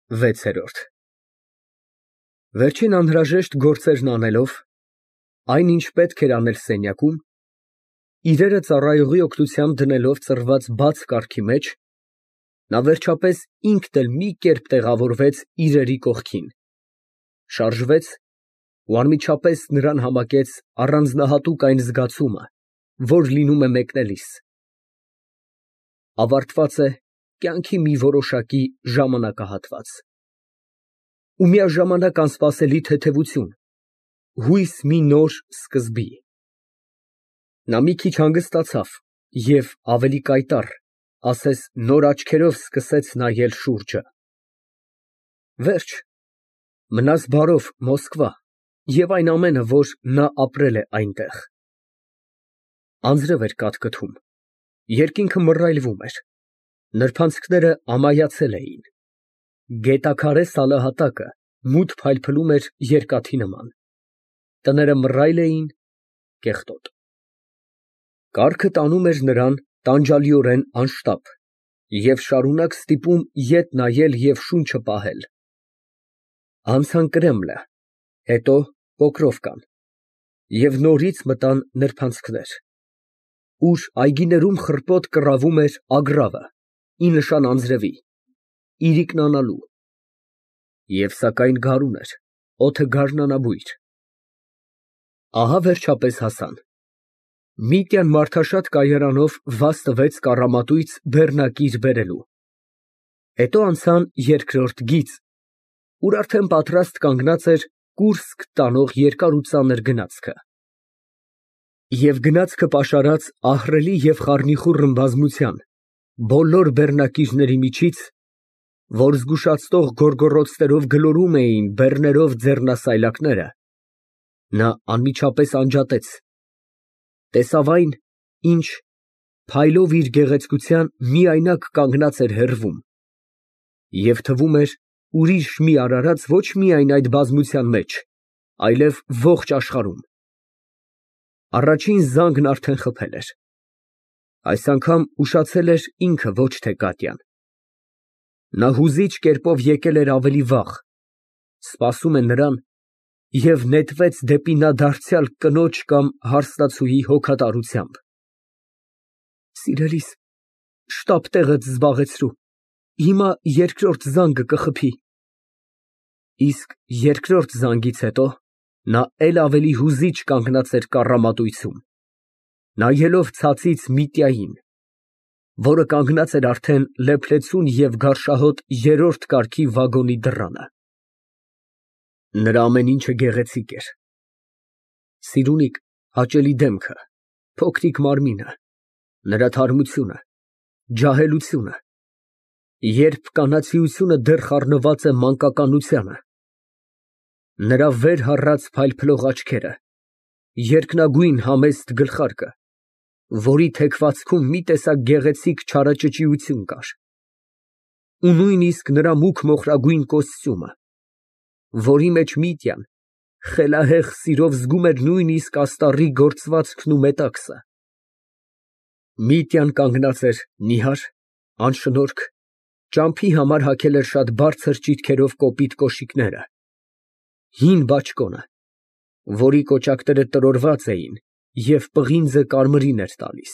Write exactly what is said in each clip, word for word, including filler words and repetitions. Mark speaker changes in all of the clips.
Speaker 1: վեցերորդ Վերջին անհրաժեշտ գործերն անելով, այնինչ պետք էր անել սենյակում, իրերը ծառայողի օգնությամբ դնելով ծռված բաց կառքի մեջ, նա վերջապես ինքն էլ մի կերպ տեղավորվեց իրերի կողքին, շարժվեց ու անմիջապես նրան համակեց առանձնահատուկ այն զգացումը, որ լինում է մեկնելիս. ավարտված է կյանքի մի որոշակի ժամանակահատված։ Ու միաժամանակ անսպասելի թեթևություն, հույս մի նոր սկզբի։ Նա մի քիչ հանգստացավ և ավելի կայտառ, ասես նոր աչքերով սկսեց նայել շուրջը։ Վերջ, մնաս բարով Մոսկվա և այն ամենը, որ նա ապրել է այնտեղ։ Անձրև էր կաթկթում, երկինքը մռայլվում էր, նրբանցքները ամայացել էին, գետաքարե սալահատակը մութ փայլփլում էր երկաթի նման, տները մռայլ էին, կեղտոտ։ Կառքը տանում էր նրան տանջալիորեն անշտապ և շարունակ ստիպում ետ նայել և շունչը պահել։ Անցան Կրեմլը, հետո Պոկրովկան և նորից մտան նրբանցքներ, ուր այգիներում խռպոտ կռավում էր ագռավը, ի նշան անձրևի, իրիկնանալու, և սակայն գարուն էր, օդը գարնանաբույր։ Ահա վերջապես հասան։ Միտյան մարդաշատ կայարանով վազ տվեց կառամատույց բեռնակիր բերելու, հետո անցան երկրորդ գիծ, ուր արդեն պատրաստ կանգնած էր Կուրսկ տանող երկար ու ծանր գնացքը։ Եվ գնացքը պաշարած ահռելի և խառնիխուռ ռմբազմության բոլոր բեռնակիրների միջից, որ զգուշացնող գոռգոռոցներով գլորում էին բեռներով ձեռնասայլակները, նա անմիջապես անջատեց, տեսավ այն, ինչ փայլով իր գեղեցկության միայնակ կանգնած էր հեռվում, և թվում էր ուրիշ մի արարած ոչ միայն այդ բազմության մեջ, այլև ողջ աշխարհում։ Առաջին զանգն արդեն խփել էր։ Այս անգամ ուշացել էր ինքը, ոչ թե Կատյան։ Նա հուզիչ կերպով եկել էր ավելի վաղ, սպասում է նրան և նետվեց դեպի նա դարձյալ կնոջ կամ հարսնացուի հոգատարությամբ։ Սիրելիս, շտապ տեղդ զբաղեցրու, հիմա երկրորդ զանգը կխփի։ Իսկ երկրորդ զանգից հետո նա էլ ավելի հուզիչ կանգնած էր կառամատույցում, նայելով ցածից Միտյային, որը կանգնած էր արդեն լեփլեցուն և գարշահոտ երրորդ կարգի վագոնի դռանը։ Նրա ամեն ինչը գեղեցիկ էր. սիրունիկ, հաճելի դեմքը, փոքրիկ մարմինը, նրա թարմությունը, ջահելությունը, երբ կանացիությունը դեռ խառնված է մանկականությանը, նրա վեր հառած փայլփլող աչքերը, երկնագույն համեստ գլխարկը, որի թեքվածքում մի տեսակ գեղեցիկ չարաճճիություն կար, ու նույնիսկ նրա մուգ մոխրագույն կոստյումը, որի մեջ Միտյան խելահեղ սիրով զգում էր նույնիսկ աստառի գործվածքն ու մետաքսը։ Միտյան կանգնած էր նիհար, անշնորհք, ճամփի համար հագել էր շատ բարձր ճիտքերով կոպիտ կոշիկները, հին բաճկոնը, որի կոճակները տրորված էին և պղինձը կարմիրին էր տալիս։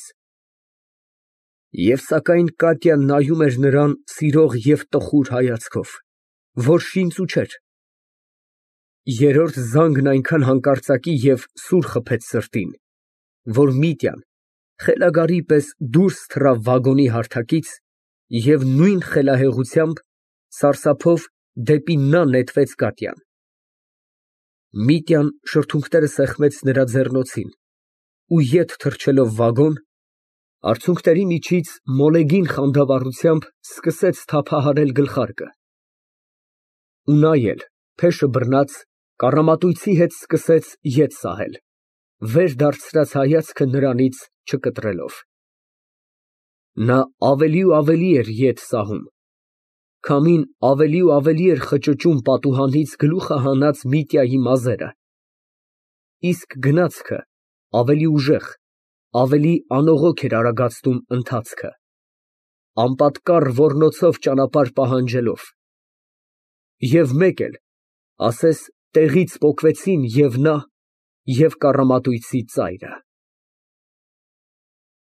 Speaker 1: Եվ սակայն Կատյան նայում էր նրան սիրող և տխուր հայացքով, որ շինծու չէր։ Երրորդ զանգն այնքան հանկարծակի և սուր խփեց սրտին, որ Միտյան խելագարի պես դուրս թռավ վագոնի հարթակից և նույն խելահեղությամբ սարսափով դեպի նա նետվեց Կատյան։ Միտյան շրթունքները սեղմեց նրա ձեռնոցին ու ետ թռչելով վագոն, արցունքների միջից մոլեգին խանդավառությամբ սկսեց թափահարել գլխարկը, ու նա էլ, փեշը բռնած, կառամատույցի հետ սկսեց ետ սահել, վեր դարձրած հայացքը նրանից չկտրելով։ Նա ավելի ու ավելի էր ետ սահում, քամին ավելի ու ավելի էր խճճում պատուհանից գլուխը հանած Միտյայի մազերը, իսկ գնացքը ավելի ուժեղ, ավելի անողոք էր արագացնում ընթացքը, անպատկառ ոռնոցով ճանապարհ պահանջելով։ Եվ մեկ էլ, ասես տեղից պոկվեցին և նա, և կառամատույցի ծայրը։